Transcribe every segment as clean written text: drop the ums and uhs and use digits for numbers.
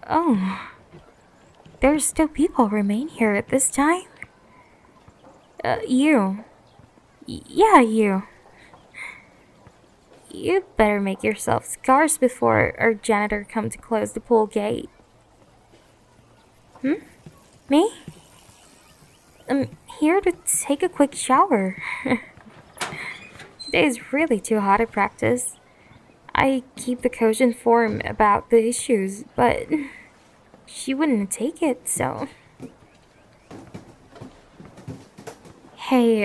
Oh, there's still people remain here at this time? You. Yeah, you. You better make yourself scarce before our janitor come to close the pool gate. Me? I'm here to take a quick shower. Today is really too hot to practice. I keep the coach informed about the issues, but she wouldn't take it, so. Hey,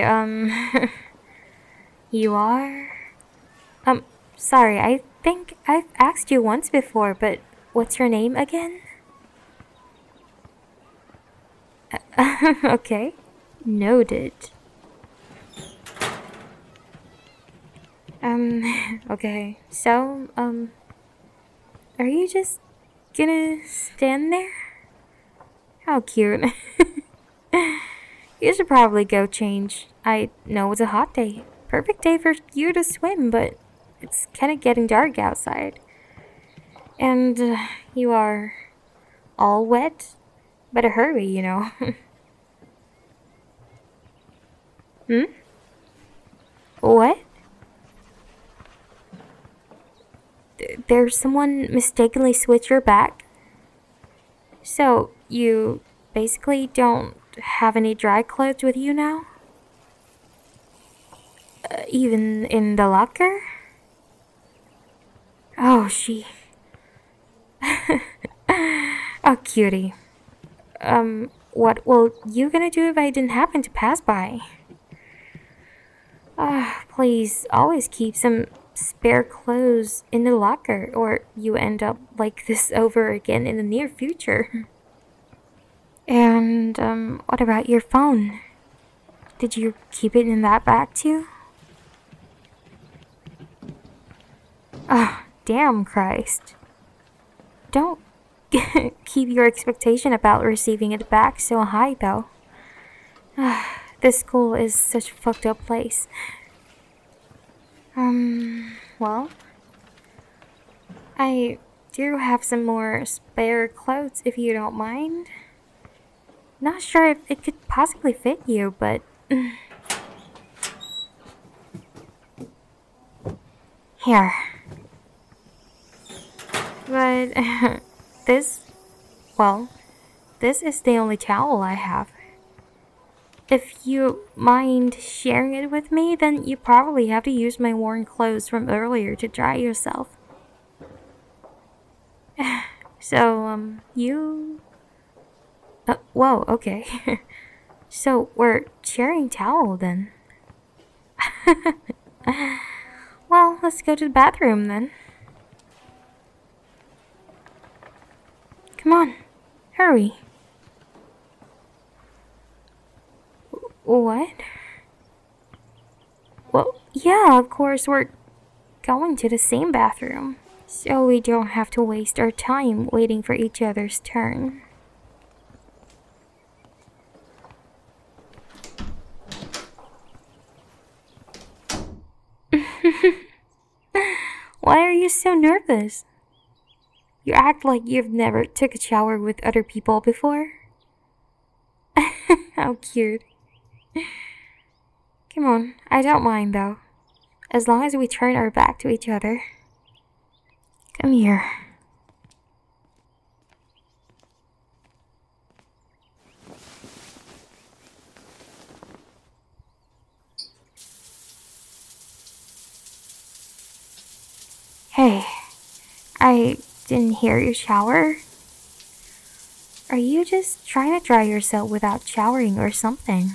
you are? Sorry, I think I've asked you once before, but what's your name again? Okay, noted. Okay, so, are you just gonna stand there? How cute. You should probably go change. I know it's a hot day. Perfect day for you to swim, but it's kinda getting dark outside. And you are all wet. Better hurry, you know. Hmm? What? There's someone mistakenly switched your back? So, you basically don't have any dry clothes with you now? Even in the locker? Oh, she. Oh, cutie. What will you gonna do if I didn't happen to pass by? Please always keep some spare clothes in the locker, or you end up like this over again in the near future. And, what about your phone? Did you keep it in that bag too? Damn Christ. Don't keep your expectation about receiving it back so high, though. This school is such a fucked up place. Well, I do have some more spare clothes if you don't mind. Not sure if it could possibly fit you, but. Here. But, this. Well, this is the only towel I have. If you mind sharing it with me, then you probably have to use my worn clothes from earlier to dry yourself. So, you. Whoa, okay. So, we're sharing towel then. Well, let's go to the bathroom then. Come on, hurry. What? Well, yeah, of course, we're going to the same bathroom, so we don't have to waste our time waiting for each other's turn. Why are you so nervous? You act like you've never took a shower with other people before. How cute. Come on, I don't mind though. As long as we turn our back to each other. Come here. Hey, I didn't hear you shower. Are you just trying to dry yourself without showering or something?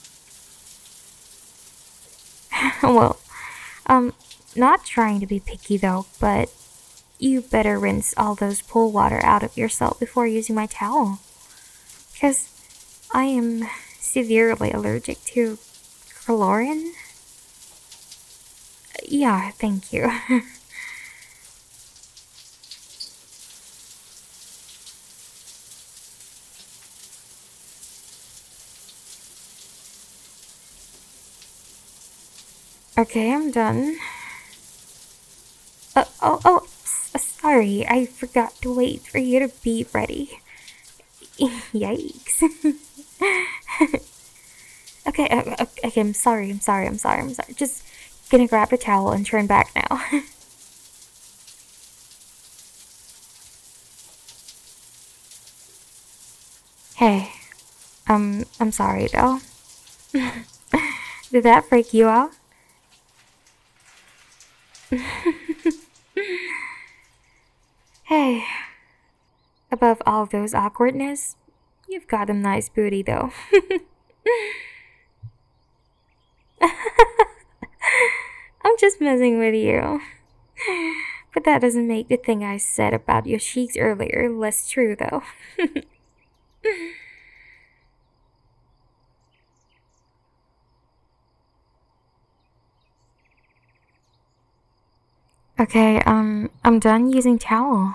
Well, not trying to be picky though, but you better rinse all those pool water out of yourself before using my towel. Because I am severely allergic to chlorine. Yeah, thank you. Okay, I'm done. sorry, I forgot to wait for you to be ready. Yikes. Okay, I'm sorry. Just gonna grab a towel and turn back now. Hey, I'm sorry though. Did that freak you out? Hey, above all those awkwardness, you've got a nice booty though. I'm just messing with you. But that doesn't make the thing I said about your cheeks earlier less true though. Okay, I'm done using towel.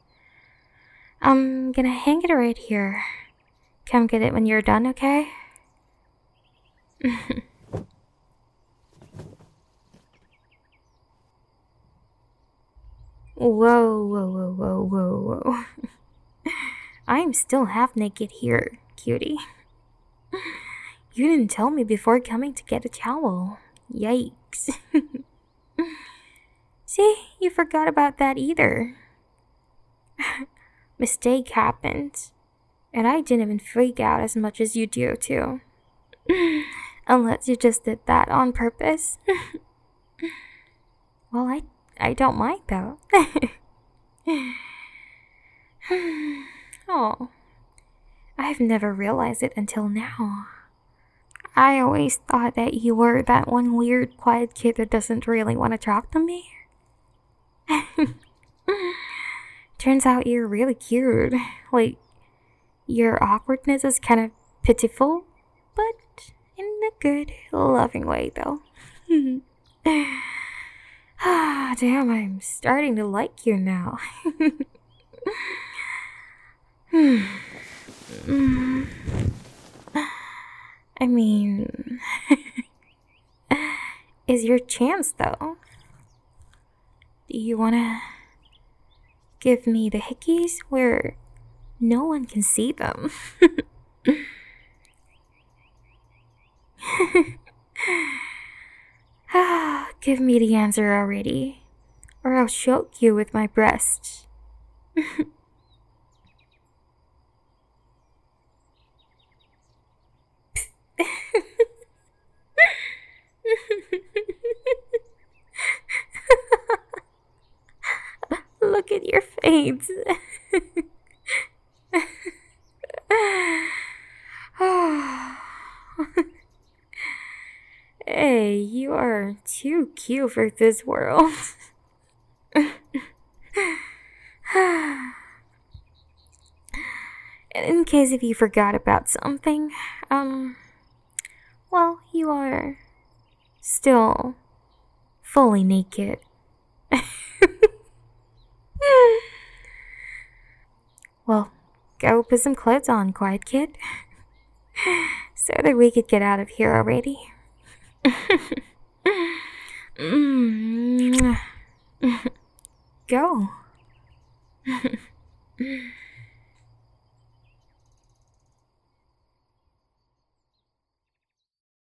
I'm gonna hang it right here. Come get it when you're done, okay? Whoa. I'm still half naked here, cutie. You didn't tell me before coming to get a towel. Yikes. See, you forgot about that either. Mistake happened. And I didn't even freak out as much as you do, too. Unless you just did that on purpose. Well, I don't mind though. Oh, I've never realized it until now. I always thought that you were that one weird, quiet kid that doesn't really want to talk to me. Turns out you're really cute. Like, your awkwardness is kind of pitiful, but in a good, loving way, though. Ah, damn, I'm starting to like you now. I mean, is your chance though? Do you wanna give me the hickeys where no one can see them? Give me the answer already, or I'll choke you with my breast. Look at your face. Hey, you are too cute for this world. In case if you forgot about something, well, you are still fully naked. Well, go put some clothes on, quiet kid. So that we could get out of here already. Go.